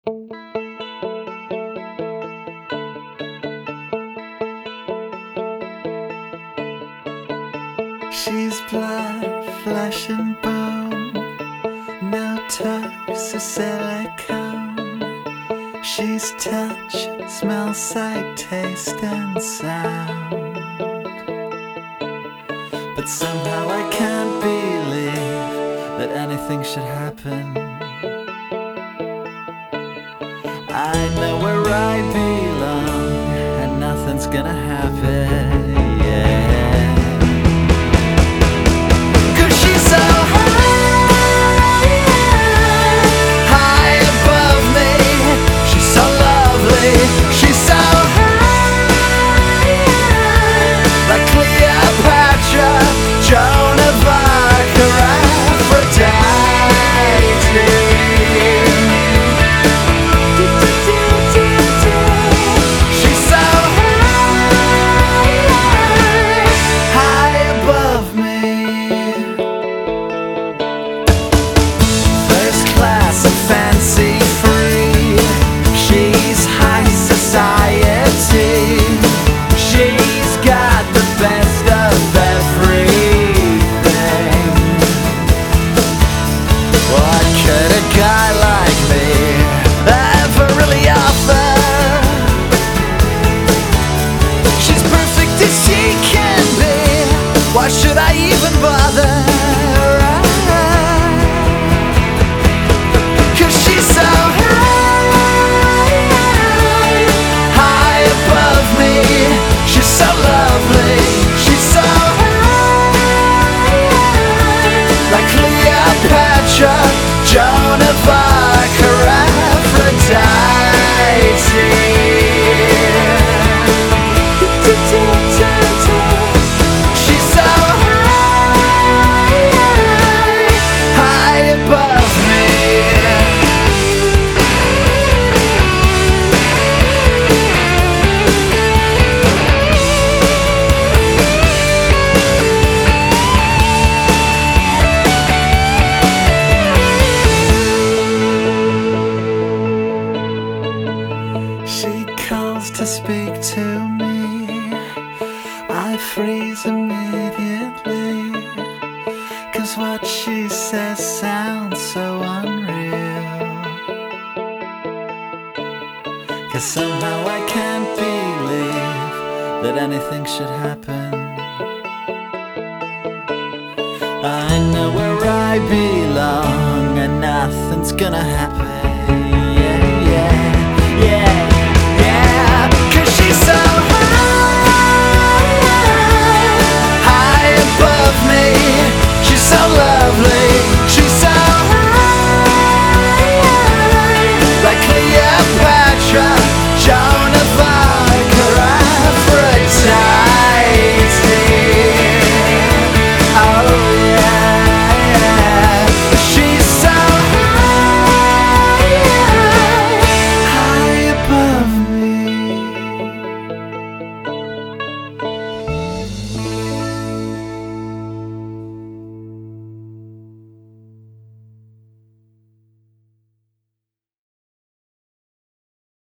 She's blood, flesh and bone, no tox or silicone. She's touch, smell, sight, taste and sound. But somehow I can't believe that anything should happen. I know where I belong and nothing's gonna happen, yeah. Why should I even bother? Cause she's so high above me. She's so lovely. She's so high, like Cleopatra, Joan of Arc, or Aphrodite. To speak to me, I freeze immediately, cause what she says sounds so unreal. Cause somehow I can't believe that anything should happen. I know where I belong and nothing's gonna happen.